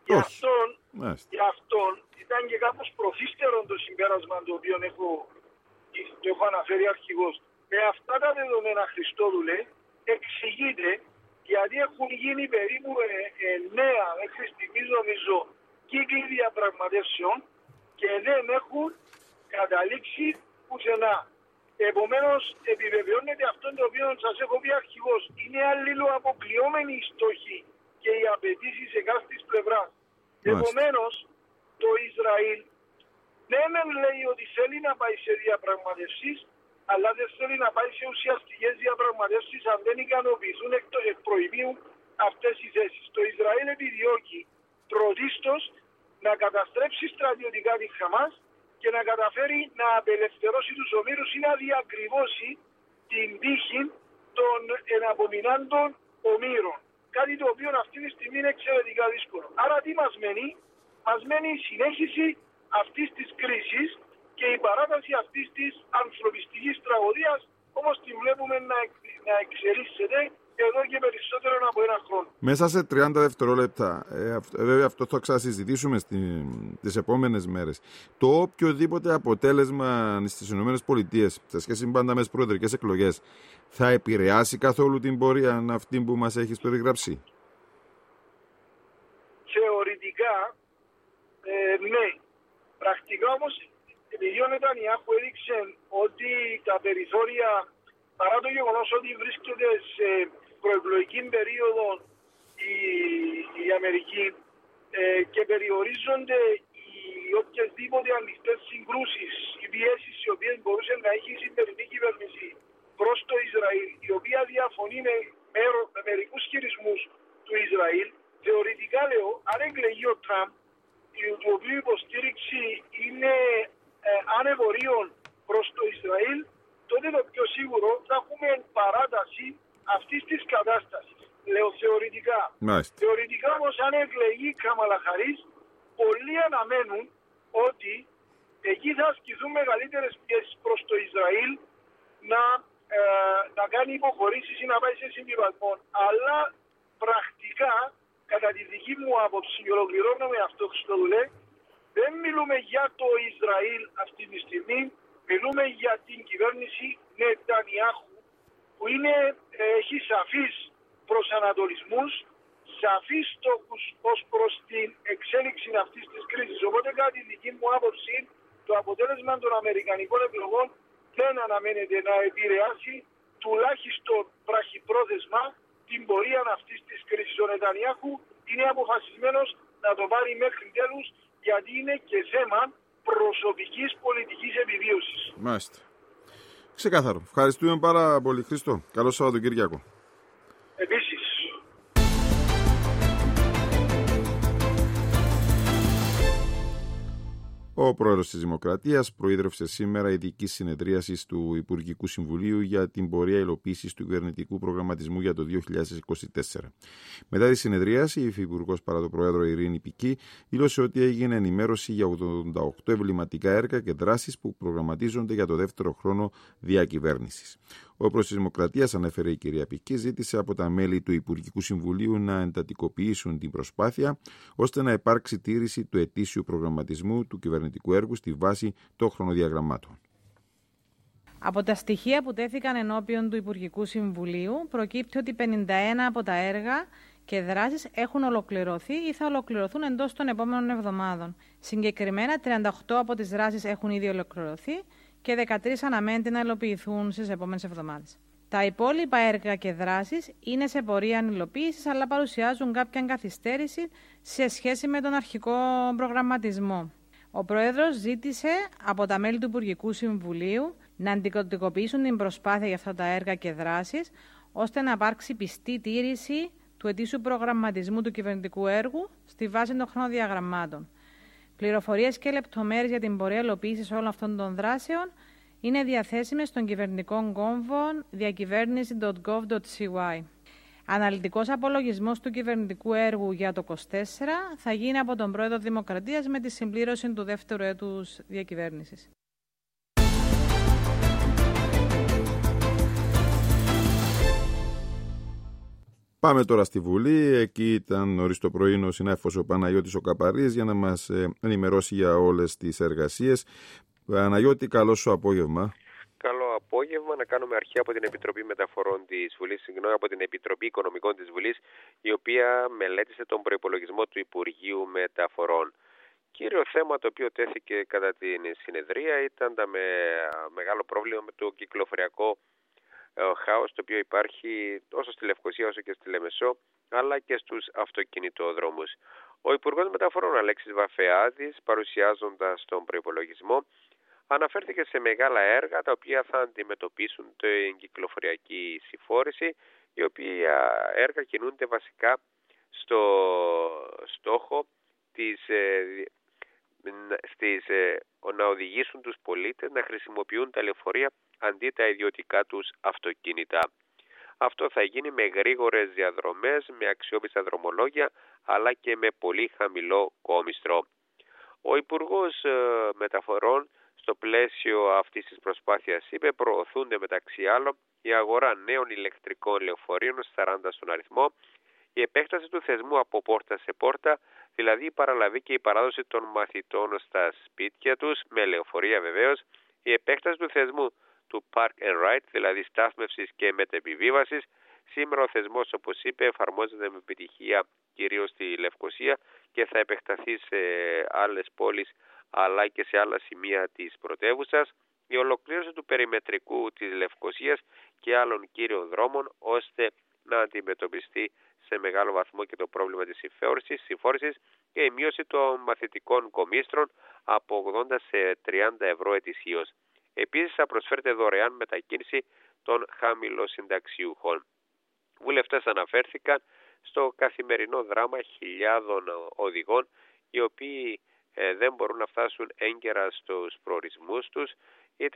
Γι' αυτόν ήταν και κάπως προθύστερο το συμπέρασμα το οποίο το έχω αναφέρει αρχηγός. Με αυτά τα δεδομένα, Χριστόδουλε, εξηγείται γιατί έχουν γίνει περίπου 9 μέχρι στιγμής νομίζω κύκλοι διαπραγματεύσεων και δεν έχουν καταλήξει πουθενά. Επομένως, επιβεβαιώνεται αυτό το οποίο σας έχω πει αρχηγός. Είναι αλληλοαποκλειόμενοι οι στόχοι και οι απαιτήσεις εκάστης πλευράς. Επομένως, το Ισραήλ δεν λέει ότι θέλει να πάει σε διαπραγματεύσεις, αλλά δεν θέλει να πάει σε ουσιαστικές διαπραγματεύσεις αν δεν ικανοποιηθούν εκ προημίου αυτές οι θέσεις. Το Ισραήλ επιδιώκει πρωτίστως να καταστρέψει στρατιωτικά τη Χαμάς και να καταφέρει να απελευθερώσει τους ομήρους ή να διακριβώσει την τύχη των εναπομεινάντων ομήρων. Κάτι το οποίο αυτή τη στιγμή είναι εξαιρετικά δύσκολο. Άρα τι μας μένει? Μας μένει η συνέχιση αυτής της κρίσης και η παράταση αυτής της ανθρωπιστικής τραγωδίας, όπως την βλέπουμε να εξελίσσεται εδώ και περισσότερο από ένα χρόνο. Μέσα σε 30 δευτερόλεπτα, βέβαια αυτό θα ξανασυζητήσουμε τις επόμενες μέρες, το οποιοδήποτε αποτέλεσμα στις ΗΠΑ σε σχέση πάντα με τις προεδρικές εκλογές θα επηρεάσει καθόλου την πορεία αυτή που μας έχεις περιγράψει? Θεωρητικά, ναι. Πρακτικά όμως, επειδή ο Νετανιάχου έδειξε ότι τα περιθώρια, παρά το γεγονός ότι βρίσκεται σε προεκλογική περίοδο η Αμερική και περιορίζονται οι οποιασδήποτε ανοιχτές συγκρούσεις, οι πιέσεις οι οποίες μπορούσε να έχει η σημερινή κυβέρνηση προς το Ισραήλ, η οποία διαφωνεί με μερικούς χειρισμούς του Ισραήλ, θεωρητικά λέω, αν εκλεγεί ο Τραμπ, του οποίου υποστήριξη είναι ανεβορίων προς το Ισραήλ, τότε το πιο σίγουρο θα έχουμε παράταση αυτής της κατάστασης. Λέω θεωρητικά. Μάλιστα. Θεωρητικά όμως αν εκλεγεί Καμάλα Χαρίς, πολλοί αναμένουν ότι εκεί θα ασκηθούν μεγαλύτερες πιέσεις προς το Ισραήλ να κάνει υποχωρήσεις ή να πάει σε συμβιβασμό. Αλλά πρακτικά, κατά τη δική μου άποψη, ολοκληρώνω με αυτό, Χριστόδουλε, δεν μιλούμε για το Ισραήλ αυτή τη στιγμή, μιλούμε για την κυβέρνηση Νετανιάχου, που έχει σαφείς προσανατολισμούς, σαφείς στόχους ως προς την εξέλιξη αυτής της κρίσης. Οπότε, κατά τη δική μου άποψη, το αποτέλεσμα των αμερικανικών εκλογών δεν αναμένεται να επηρεάσει τουλάχιστον βραχυπρόθεσμα την πορεία αυτής της κρίσης. Ο Νετανιάχου είναι αποφασισμένος να το πάρει μέχρι τέλους, γιατί είναι και θέμα προσωπικής πολιτικής επιβίωσης. Μάλιστα. Ξεκάθαρο. Ευχαριστούμε πάρα πολύ, Χρήστο. Καλό Σαββατοκύριακο. Επίσης. Ο πρόεδρος της Δημοκρατίας προείδρευσε σήμερα ειδική συνεδρίαση του Υπουργικού Συμβουλίου για την πορεία υλοποίησης του κυβερνητικού προγραμματισμού για το 2024. Μετά τη συνεδρίαση, η Υφυπουργός παρά το Πρόεδρο Ειρήνη Πική δήλωσε ότι έγινε ενημέρωση για 88 εμβληματικά έργα και δράσεις που προγραμματίζονται για το δεύτερο χρόνο διακυβέρνησης. Ο πρόεδρος της Δημοκρατίας, ανέφερε η κυρία Πική, ζήτησε από τα μέλη του Υπουργικού Συμβουλίου να εντατικοποιήσουν την προσπάθεια ώστε να υπάρξει τήρηση του ετήσιου προγραμματισμού του κυβερνητικού έργου στη βάση των χρονοδιαγραμμάτων. Από τα στοιχεία που τέθηκαν ενώπιον του Υπουργικού Συμβουλίου, προκύπτει ότι 51 από τα έργα και δράσεις έχουν ολοκληρωθεί ή θα ολοκληρωθούν εντός των επόμενων εβδομάδων. Συγκεκριμένα, 38 από τις δράσεις έχουν ήδη ολοκληρωθεί και 13 αναμένεται να υλοποιηθούν στις επόμενες εβδομάδες. Τα υπόλοιπα έργα και δράσεις είναι σε πορεία υλοποίησης, αλλά παρουσιάζουν κάποια καθυστέρηση σε σχέση με τον αρχικό προγραμματισμό. Ο Πρόεδρος ζήτησε από τα μέλη του Υπουργικού Συμβουλίου να αντικωδικοποιήσουν την προσπάθεια για αυτά τα έργα και δράσεις, ώστε να υπάρξει πιστή τήρηση του ετήσιου προγραμματισμού του κυβερνητικού έργου στη βάση των χρονοδιαγραμμάτων. Πληροφορίες και λεπτομέρειες για την πορεία υλοποίησης όλων αυτών των δράσεων είναι διαθέσιμες στον κυβερνητικό κόμβο διακυβέρνηση.gov.cy. Αναλυτικός απολογισμός του κυβερνητικού έργου για το 2024 θα γίνει από τον Πρόεδρο Δημοκρατίας με τη συμπλήρωση του δεύτερου έτους διακυβέρνησης. Πάμε τώρα στη Βουλή. Εκεί ήταν νωρίς το πρωί ο συνάδελφος ο Παναγιώτης ο Καπαρής για να μας ενημερώσει για όλες τις εργασίες. Παναγιώτη, καλό σου απόγευμα. Καλό απόγευμα. Να κάνουμε αρχή από την Επιτροπή Μεταφορών της Βουλής, από την Επιτροπή Οικονομικών της Βουλής, η οποία μελέτησε τον προϋπολογισμό του Υπουργείου Μεταφορών. Κύριο θέμα το οποίο τέθηκε κατά την συνεδρία ήταν το μεγάλο πρόβλημα με το κυκλοφοριακό χάος το οποίο υπάρχει όσο στη Λευκοσία όσο και στη Λεμεσό, αλλά και στους αυτοκινητόδρομους. Ο Υπουργός Μεταφορών Αλέξης Βαφεάδης, παρουσιάζοντας τον προϋπολογισμό, αναφέρθηκε σε μεγάλα έργα τα οποία θα αντιμετωπίσουν την κυκλοφοριακή συμφόρηση, οι οποία έργα κινούνται βασικά στο στόχο να οδηγήσουν τους πολίτες να χρησιμοποιούν τα λεωφορεία αντί τα ιδιωτικά τους αυτοκίνητα. Αυτό θα γίνει με γρήγορες διαδρομές, με αξιόπιστα δρομολόγια, αλλά και με πολύ χαμηλό κόμιστρο. Ο Υπουργός Μεταφορών Στο πλαίσιο αυτής της προσπάθειας, είπε, προωθούνται μεταξύ άλλων η αγορά νέων ηλεκτρικών λεωφορείων 40 στον αριθμό, η επέκταση του θεσμού από πόρτα σε πόρτα, δηλαδή η παραλαβή και η παράδοση των μαθητών στα σπίτια τους, με λεωφορεία βεβαίως, η επέκταση του θεσμού του Park and Ride, δηλαδή στάθμευσης και μετεπιβίβασης. Σήμερα ο θεσμός, όπως είπε, εφαρμόζεται με επιτυχία κυρίως στη Λευκοσία και θα επεκταθεί σε άλλες πόλεις αλλά και σε άλλα σημεία της πρωτεύουσας. Η ολοκλήρωση του περιμετρικού της Λευκοσίας και άλλων κύριων δρόμων, ώστε να αντιμετωπιστεί σε μεγάλο βαθμό και το πρόβλημα της συμφόρησης και η μείωση των μαθητικών κομίστρων από 80 σε 30 ευρώ ετησίως. Επίσης θα προσφέρεται δωρεάν μετακίνηση των χαμηλοσυνταξιούχων. Βουλευτές αναφέρθηκαν στο καθημερινό δράμα χιλιάδων οδηγών, οι οποίοι δεν μπορούν να φτάσουν έγκαιρα στους προορισμούς τους, είτε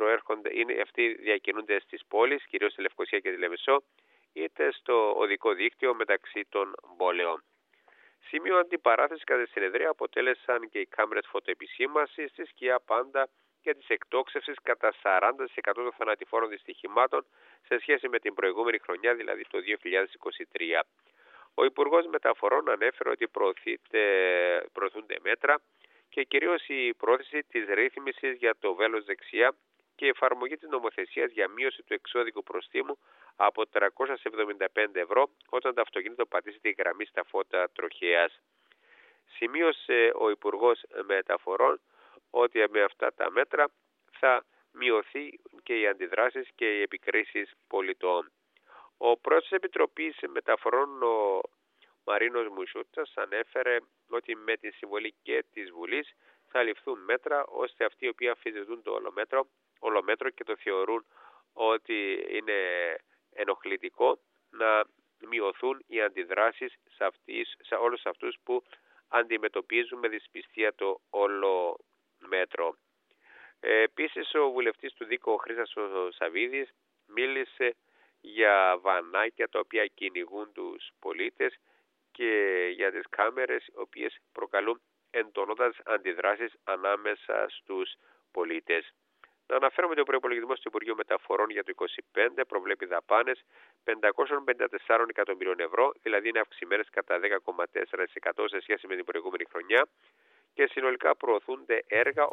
αυτοί διακινούνται στις πόλεις, κυρίως στη Λευκοσία και τη Λεμεσό, είτε στο οδικό δίκτυο μεταξύ των πόλεων. Σημείο αντιπαράθεσης κατά τη συνεδρία αποτέλεσαν και οι κάμερες φωτοεπισήμασης στη σκιά πάντα και της εκτόξευσης κατά 40% των θανατηφόρων δυστυχημάτων σε σχέση με την προηγούμενη χρονιά, δηλαδή το 2023. Ο Υπουργός Μεταφορών ανέφερε ότι προωθούνται μέτρα και κυρίως η πρόθεση της ρύθμισης για το βέλος δεξιά και η εφαρμογή της νομοθεσίας για μείωση του εξώδικου προστίμου από 375 ευρώ όταν το αυτοκίνητο πατήσει τη γραμμή στα φώτα τροχέας. Σημείωσε ο Υπουργός Μεταφορών ότι με αυτά τα μέτρα θα μειωθεί και οι αντιδράσεις και οι επικρίσεις πολιτών. Ο πρόεδρος της Επιτροπής Μεταφορών, ο Μαρίνος Μουσούτσας, ανέφερε ότι με τη συμβολή και της Βουλής θα ληφθούν μέτρα ώστε αυτοί οι οποίοι αμφισβητούν το ολομέτρο και το θεωρούν ότι είναι ενοχλητικό να μειωθούν οι αντιδράσεις σε όλους αυτούς που αντιμετωπίζουν με δυσπιστία το όλο μέτρο. Επίσης, ο βουλευτής του ΔΥΚ, ο Χρήστας Σαββίδης, μίλησε για βανάκια τα οποία κυνηγούν τους πολίτες και για τις κάμερες, οι οποίες προκαλούν εντονότατες αντιδράσεις ανάμεσα στους πολίτες. Να αναφέρουμε ότι ο προϋπολογισμός του Υπουργείου Μεταφορών για το 2025 προβλέπει δαπάνες 554 εκατομμυρίων ευρώ, δηλαδή είναι αυξημένες κατά 10,4% σε σχέση με την προηγούμενη χρονιά, και συνολικά προωθούνται έργα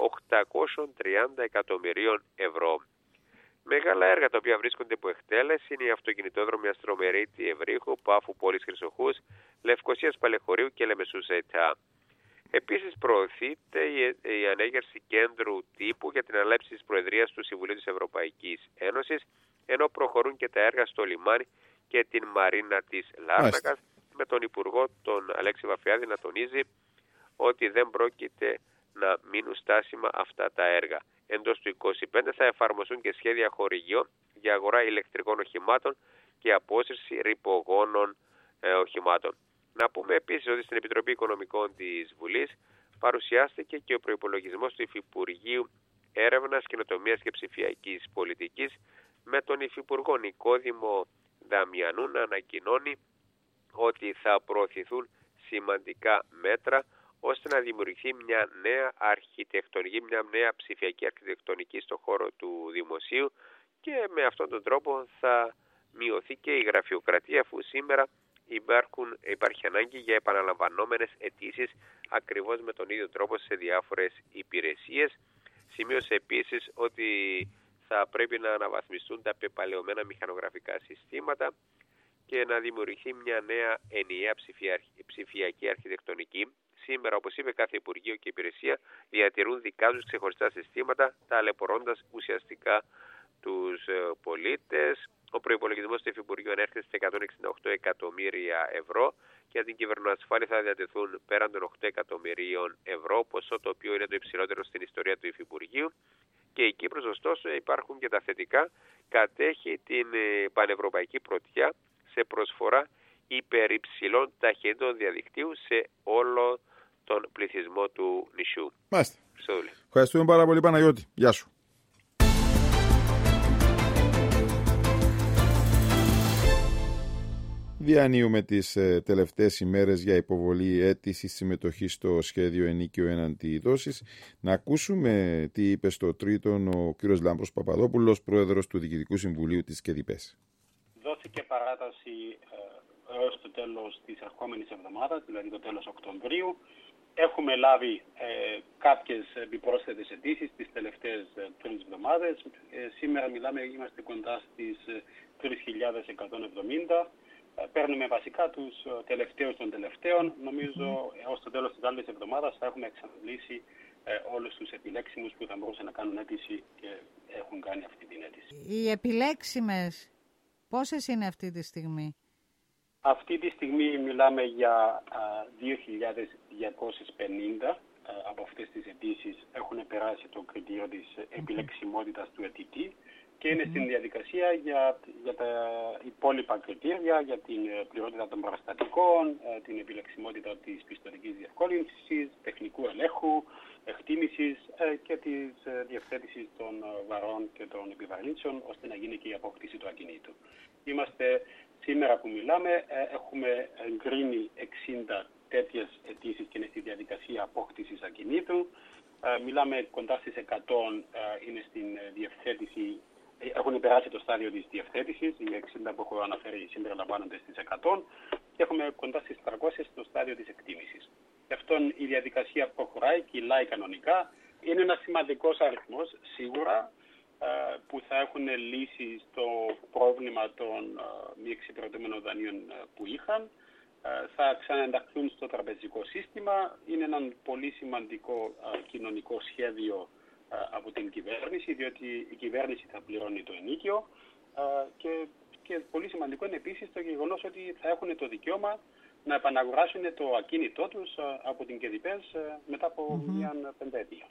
830 εκατομμυρίων ευρώ. Μεγάλα έργα τα οποία βρίσκονται υπό εκτέλεση είναι οι αυτοκινητόδρομοι Αστρομερίτη Ευρύχου, Πάφου Πόλης Χρυσοχούς, Λευκοσίας Παλαιχωρίου και Λεμεσού Ζέτα. Επίσης προωθείται η ανέγερση κέντρου τύπου για την ανάληψη της Προεδρίας του Συμβουλίου της Ευρωπαϊκής Ένωσης, ενώ προχωρούν και τα έργα στο λιμάνι και την μαρίνα της Λάρνακας, με τον Υπουργό τον Αλέξη Βαφιάδη να τονίζει ότι δεν πρόκειται να μείνουν στάσιμα αυτά τα έργα. Εντός του 2025 θα εφαρμοστούν και σχέδια χορηγιών για αγορά ηλεκτρικών οχημάτων και απόσυρση ρηπογόνων οχημάτων. Να πούμε επίσης ότι στην Επιτροπή Οικονομικών της Βουλής παρουσιάστηκε και ο προϋπολογισμός του Υφυπουργείου Έρευνας, Καινοτομίας και Ψηφιακής Πολιτικής, με τον Υφυπουργό Νικόδημο Δαμιανού να ανακοινώνει ότι θα προωθηθούν σημαντικά μέτρα ώστε να δημιουργηθεί μια νέα αρχιτεκτονική, μια νέα ψηφιακή αρχιτεκτονική στον χώρο του δημοσίου, και με αυτόν τον τρόπο θα μειωθεί και η γραφειοκρατία, αφού σήμερα υπάρχει ανάγκη για επαναλαμβανόμενες αιτήσεις ακριβώς με τον ίδιο τρόπο σε διάφορες υπηρεσίες. Σημείωσε επίσης ότι θα πρέπει να αναβαθμιστούν τα πεπαλαιωμένα μηχανογραφικά συστήματα και να δημιουργηθεί μια νέα ενιαία ψηφιακή αρχιτεκτονική. Σήμερα, όπως είπε, κάθε Υπουργείο και Υπηρεσία διατηρούν δικά τους ξεχωριστά συστήματα, ταλαιπωρώντας ουσιαστικά τους πολίτες. Ο προϋπολογισμός του Υφυπουργείου ανέρχεται σε 168 εκατομμύρια ευρώ και για την κυβερνοασφάλεια θα διατεθούν πέραν των 8 εκατομμυρίων ευρώ, ποσό το οποίο είναι το υψηλότερο στην ιστορία του Υφυπουργείου. Και η Κύπρος, ωστόσο, υπάρχουν και τα θετικά, κατέχει την πανευρωπαϊκή πρωτιά σε προσφορά υπερυψηλών ταχυτήτων διαδικτύου σε όλο τον πληθυσμό του νησιού. Μάλιστα. Ευχαριστούμε πάρα πολύ, Παναγιώτη. Γεια σου. Διανύουμε τις τελευταίες ημέρες για υποβολή αίτησης συμμετοχής στο σχέδιο ενίκιο έναντι δόσης. Να ακούσουμε τι είπε στο τρίτον ο κ. Λάμπρος Παπαδόπουλος, πρόεδρος του Διοικητικού Συμβουλίου της ΚΕΔΙΠΕΣ. Δόθηκε παράταση έως το τέλος της ερχόμενης εβδομάδας, δηλαδή το τέλος Οκτωβρίου. Έχουμε λάβει κάποιες επιπρόσθετες αιτήσεις τις τελευταίες 3 εβδομάδες. Σήμερα είμαστε κοντά στις 3.170. Παίρνουμε βασικά τους τελευταίους των τελευταίων. Νομίζω έως το τέλος της άλλης εβδομάδας θα έχουμε εξαντλήσει όλους τους επιλέξιμους που θα μπορούσαν να κάνουν αίτηση και έχουν κάνει αυτή την αίτηση. Οι επιλέξιμες πόσες είναι αυτή τη στιγμή? Αυτή τη στιγμή μιλάμε για 2.250 από αυτές τις αιτήσεις έχουν περάσει το κριτήριο της επιλεξιμότητας του αιτητή και είναι στην διαδικασία για τα υπόλοιπα κριτήρια, για την πληρότητα των παραστατικών, την επιλεξιμότητα της πιστωτικής διευκόλυνσης, τεχνικού ελέγχου, εκτίμησης και της διευθέτησης των βαρών και των επιβαρύνσεων, ώστε να γίνει και η απόκτηση του ακινήτου. Σήμερα που μιλάμε, έχουμε εγκρίνει 60 τέτοιες αιτήσεις και είναι στη διαδικασία απόκτησης ακινήτου. Μιλάμε κοντά στις 100 είναι στην διευθέτηση. Έχουν περάσει το στάδιο της διευθέτησης, οι 60 που έχω αναφέρει συμπεριλαμβάνονται στις 100 και έχουμε κοντά στις 300 στο στάδιο της εκτίμησης. Γι' αυτό η διαδικασία προχωράει, κυλάει κανονικά. Είναι ένας σημαντικός αριθμός, σίγουρα, που θα έχουν λύσει στο πρόβλημα των μη εξυπηρετούμενων δανείων που είχαν. Θα ξαναενταχθούν στο τραπεζικό σύστημα. Είναι ένα πολύ σημαντικό κοινωνικό σχέδιο από την κυβέρνηση, διότι η κυβέρνηση θα πληρώνει το ενίκιο και πολύ σημαντικό είναι επίσης το γεγονός ότι θα έχουν το δικαίωμα να επαναγοράσουν το ακίνητό τους από την ΚΕΔΙΠΕΣ μετά από μια πενταετία.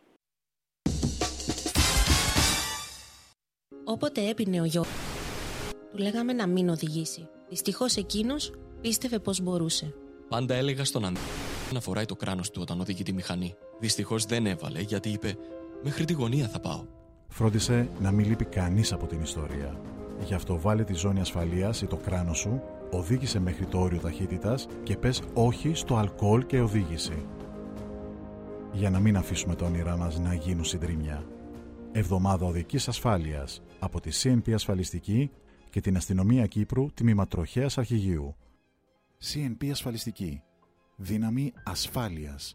Όποτε έπινε ο γιος, του λέγαμε να μην οδηγήσει. Δυστυχώς εκείνος πίστευε πως μπορούσε. Πάντα έλεγα στον Αντρέα να φοράει το κράνος του όταν οδηγεί τη μηχανή. Δυστυχώς δεν έβαλε γιατί είπε «Μέχρι τη γωνία θα πάω». Φρόντισε να μην λείπει κανείς από την ιστορία. Γι' αυτό βάλε τη ζώνη ασφαλείας ή το κράνος σου, οδήγησε μέχρι το όριο ταχύτητας και πες όχι στο αλκοόλ και οδήγηση. Για να μην αφήσουμε τα όνειρά μας να γίνουν συντριμμιά. Εβδομάδα οδικής ασφάλειας από τη CNP Ασφαλιστική και την Αστυνομία Κύπρου Τμήμα Τροχέας Αρχηγείου. CNP Ασφαλιστική. Δύναμη ασφάλειας.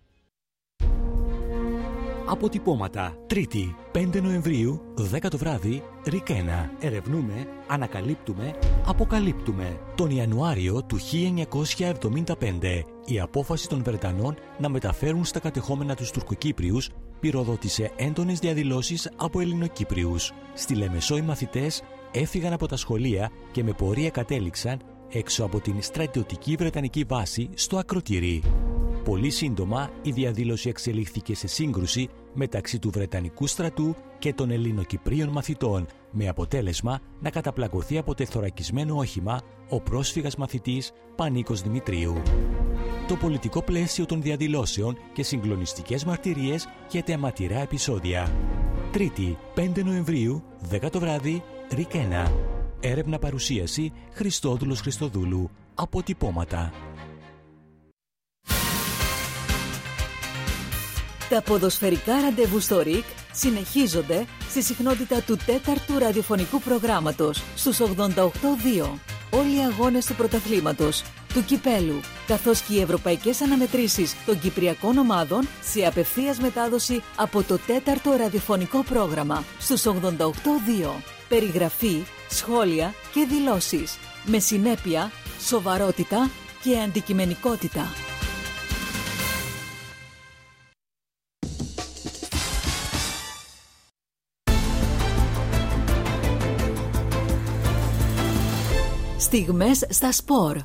Αποτυπώματα. Τρίτη, 5 Νοεμβρίου, 10 το βράδυ, Ρικένα. Ερευνούμε, ανακαλύπτουμε, αποκαλύπτουμε. Τον Ιανουάριο του 1975, η απόφαση των Βρετανών να μεταφέρουν στα κατεχόμενα τους Τουρκοκύπριους πυροδότησε έντονες διαδηλώσεις από Ελληνοκύπριους. Στη Λεμεσό οι μαθητές έφυγαν από τα σχολεία και με πορεία κατέληξαν έξω από την στρατιωτική Βρετανική βάση στο Ακροτήρι. Πολύ σύντομα η διαδήλωση εξελίχθηκε σε σύγκρουση μεταξύ του Βρετανικού στρατού και των Ελληνοκυπρίων μαθητών, με αποτέλεσμα να καταπλακωθεί από τεθωρακισμένο όχημα ο πρόσφυγας μαθητής Πανίκος Δημητρίου. Το πολιτικό πλαίσιο των διαδηλώσεων και συγκλονιστικές μαρτυρίες και αιματηρά επεισόδια. Τρίτη, 5 Νοεμβρίου, 10 το βράδυ, Ρικένα. Έρευνα παρουσίαση Χριστόδουλος Χριστοδούλου. Αποτυπώματα. Τα ποδοσφαιρικά ραντεβού στο ΡΙΚ συνεχίζονται στη συχνότητα του 4ου ραδιοφωνικού προγράμματος στους 88.2. Όλοι οι αγώνες του πρωταθλήματος, του κυπέλου, καθώς και οι ευρωπαϊκές αναμετρήσεις των κυπριακών ομάδων σε απευθείας μετάδοση από το 4ο ραδιοφωνικό πρόγραμμα στους 88.2. Περιγραφή, σχόλια και δηλώσεις με συνέπεια, σοβαρότητα και αντικειμενικότητα. Στιγμές στα σπορ.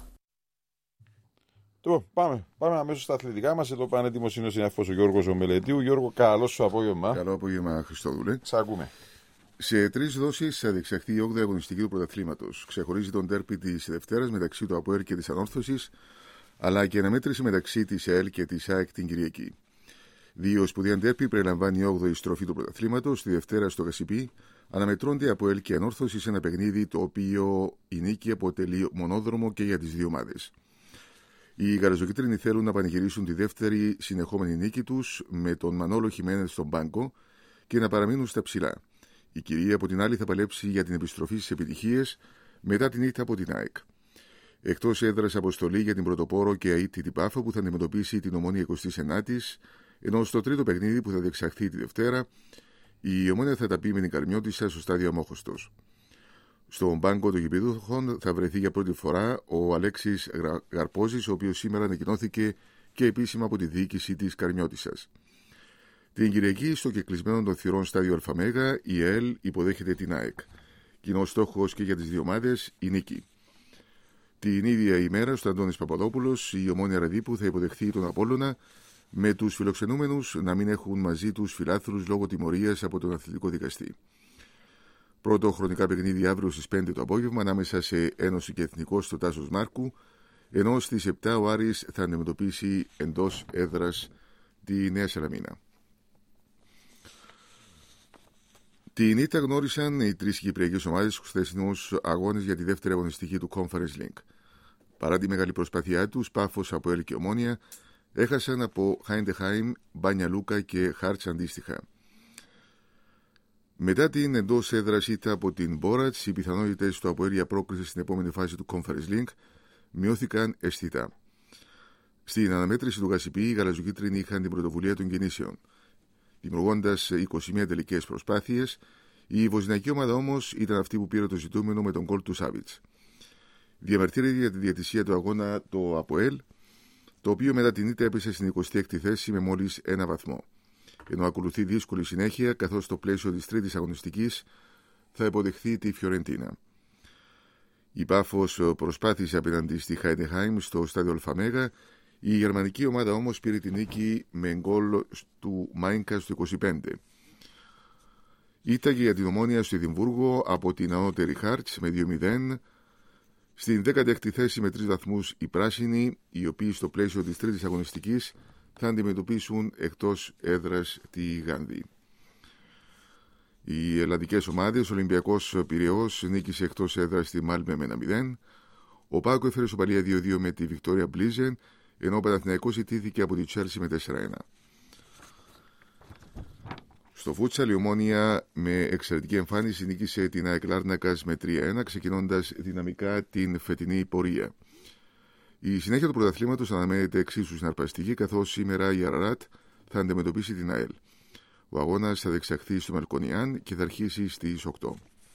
Πάμε αμέσως στα αθλητικά μας. Εδώ πανέτοιμος είναι ο συνάδελφος ο Γιώργος ο Μελετίου. Γιώργο, καλό σου απόγευμα. Καλό απόγευμα, Χριστόδουλε. Σ' ακούμε. Σε 3 δόσεις θα διεξαχθεί η 8η αγωνιστική του πρωταθλήματος. Ξεχωρίζει τον ντέρπι της Δευτέρας μεταξύ του ΑΠΟΕΛ και της Ανόρθωσης, αλλά και αναμέτρηση μεταξύ της ΑΕΛ και της ΑΕΚ την Κυριακή. 2 σπουδαία ντέρπι περιλαμβάνει η 8η στροφή του πρωταθλήματος, τη Δευτέρα στο Γασιπί, αναμετρώνται από ΕΛ και Ανόρθωση σε ένα παιχνίδι το οποίο η νίκη αποτελεί μονόδρομο και για τις δύο ομάδες. Οι γαλαζοκίτρινοι θέλουν να πανηγυρίσουν τη δεύτερη συνεχόμενη νίκη τους με τον Μανόλο Χιμένες στον πάγκο και να παραμείνουν στα ψηλά. Η κυρία από την άλλη θα παλέψει για την επιστροφή στις επιτυχίες μετά την ήττα από την ΑΕΚ. Εκτός έδρας αποστολή για την πρωτοπόρο και αίτητη Πάφο που θα αντιμετωπίσει την Ομόνια 29ης, ενώ στο τρίτο παιχνίδι που θα διεξαχθεί τη Δευτέρα, η Ομόνια θα τα πει με την Καρμιώτισσα στο στάδιο Αμόχωστος. Στον πάγκο των γηπεδούχων θα βρεθεί για πρώτη φορά ο Αλέξης Γαρπόζης, ο οποίος σήμερα ανακοινώθηκε και επίσημα από τη διοίκηση της Καρμιώτισσας. Την Κυριακή, στο κεκλεισμένο των θυρών στάδιο ΑΜΕΓΑ, η ΕΛ υποδέχεται την ΑΕΚ. Κοινός στόχος και για τις δύο ομάδες η νίκη. Την ίδια ημέρα, στο Αντώνης Παπαδόπουλος, η Ομόνια Ραδίπου θα υποδεχθεί τον Απόλλωνα, με τους φιλοξενούμενους να μην έχουν μαζί τους φιλάθλους λόγω τιμωρίας από τον αθλητικό δικαστή. Πρώτο χρονικά παιχνίδι αύριο στις 5 το απόγευμα ανάμεσα σε Ένωση και Εθνικό στο Τάσος Μάρκου, ενώ στις 7 ο Άρης θα αντιμετωπίσει εντός έδρας τη Νέα Σαλαμίνα. Την ήττα γνώρισαν οι τρεις κυπριακές ομάδες στους χθεσινούς αγώνες για τη δεύτερη αγωνιστική του Conference League. Παρά τη μεγάλη προσπάθειά τους, Πάφος, ΑΠΟΕΛ και Ομόνια έχασαν από Χάιντεχάιμ, Μπάνια Λούκα και Χάρτς αντίστοιχα. Μετά την εντός έδρας ήττα από την Μπόρατς, οι πιθανότητες του ΑΠΟΕΛ για πρόκριση στην επόμενη φάση του Conference League μειώθηκαν αισθητά. Στην αναμέτρηση του Γασιπί, οι γαλαζοκίτρινοι είχαν την πρωτοβουλία των κινήσεων, δημιουργώντας 21 τελικές προσπάθειες. Η βοσνιακή ομάδα όμως ήταν αυτή που πήρε το ζητούμενο με τον γκολ του Σάβιτς. Διαμαρτύρεται για τη διαιτησία του αγώνα το ΑΠΟΕΛ, το οποίο μετά την ήττα έπεσε στην 26η θέση με μόλις ένα βαθμό. Ενώ ακολουθεί δύσκολη συνέχεια, καθώς στο πλαίσιο της τρίτης αγωνιστικής θα υποδεχθεί τη Φιωρεντίνα. Η Πάφος προσπάθησε απέναντι στη Χάιντεχάιμ στο στάδιο Αλφαμέγα. Η γερμανική ομάδα όμως πήρε την νίκη με γκολ του Μάινκα στο 25. Ήττα και για την Ομόνια στο Εδιμβούργο από την ανώτερη Χάρτς με 2-0. Στην 16η θέση με 3 βαθμούς οι πράσινοι, οι οποίοι στο πλαίσιο της τρίτης αγωνιστικής θα αντιμετωπίσουν εκτός έδρας τη Γάνδη. Οι ελλαδικές ομάδες, ο Ολυμπιακός Πειραιώς νίκησε εκτός έδρας τη Μάλμε με 1-0. Ο Πάκο έφερε σοπαλία 2-2 με τη Βικτόρια Μπλίζεν, ενώ ο Παναθηναϊκός ιτήθηκε από τη Τσέλσι με 4-1. Στο φούτσαλ, η Ομόνια με εξαιρετική εμφάνιση νίκησε την ΑΕΚ Λάρνακας με 3-1, ξεκινώντας δυναμικά την φετινή πορεία. Η συνέχεια του πρωταθλήματος αναμένεται εξίσου συναρπαστική, καθώς σήμερα η Αραράτ θα αντιμετωπίσει την ΑΕΛ. Ο αγώνας θα διεξαχθεί στο Μελκονιάν και θα αρχίσει στις 8.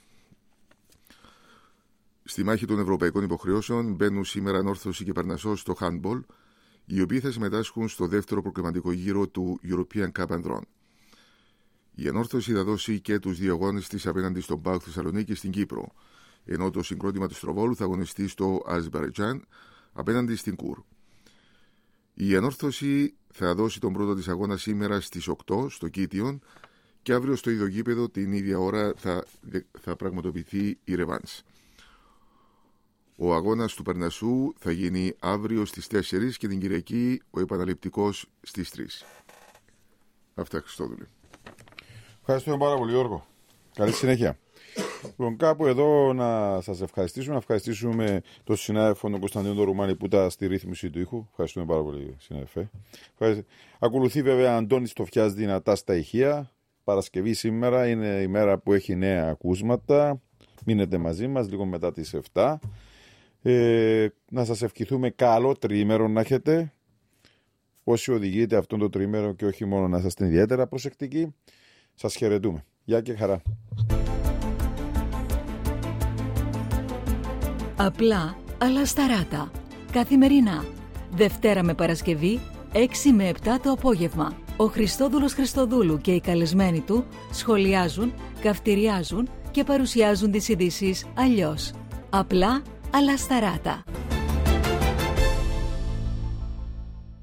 Στη μάχη των ευρωπαϊκών υποχρεώσεων μπαίνουν σήμερα Ανόρθωση και Παρνασσός στο handball, οι οποίοι θα συμμετάσχουν στο δεύτερο προκριματικό γύρο του European Cup Andron. Η Ανόρθωση θα δώσει και τους δύο αγώνες της απέναντι στον ΠΑΟΚ Θεσσαλονίκη στην Κύπρο, ενώ το συγκρότημα του Στροβόλου θα αγωνιστεί στο Αζερμπαϊτζάν απέναντι στην Κουρ. Η Ανόρθωση θα δώσει τον πρώτο της αγώνα σήμερα στις 8 στο Κίτιον και αύριο στο ίδιο γήπεδο την ίδια ώρα θα πραγματοποιηθεί η ρεβάνς. Ο αγώνας του Παρνασσού θα γίνει αύριο στις 4 και την Κυριακή ο επαναληπτικός στις 3. Αυτά, Χριστόδουλε. Ευχαριστούμε πάρα πολύ, Γιώργο. Καλή συνέχεια. Λοιπόν, κάπου εδώ να σας ευχαριστήσουμε. Να ευχαριστήσουμε τον συνάδελφο τον Κωνσταντίνο Ρουμάνη που ήταν στη ρύθμιση του ήχου. Ευχαριστούμε πάρα πολύ, συνάδελφε. Ακολουθεί βέβαια Αντώνης Τοφιάς δυνατά στα ηχεία. Παρασκευή σήμερα είναι η μέρα που έχει νέα ακούσματα. Μείνετε μαζί μας λίγο μετά τις 7. Να σας ευχηθούμε καλό τριήμερο να έχετε. Όσοι οδηγείτε αυτόν το τριήμερο και όχι μόνο να είστε ιδιαίτερα προσεκτικοί. Σας χαιρετούμε. Γεια και χαρά. Απλά αλλά σταράτα. Καθημερινά. Δευτέρα με Παρασκευή, 6 με 7 το απόγευμα. Ο Χριστόδουλος Χριστοδούλου και οι καλεσμένοι του σχολιάζουν, καυτηριάζουν και παρουσιάζουν τις ειδήσεις αλλιώς. Απλά αλλά σταράτα.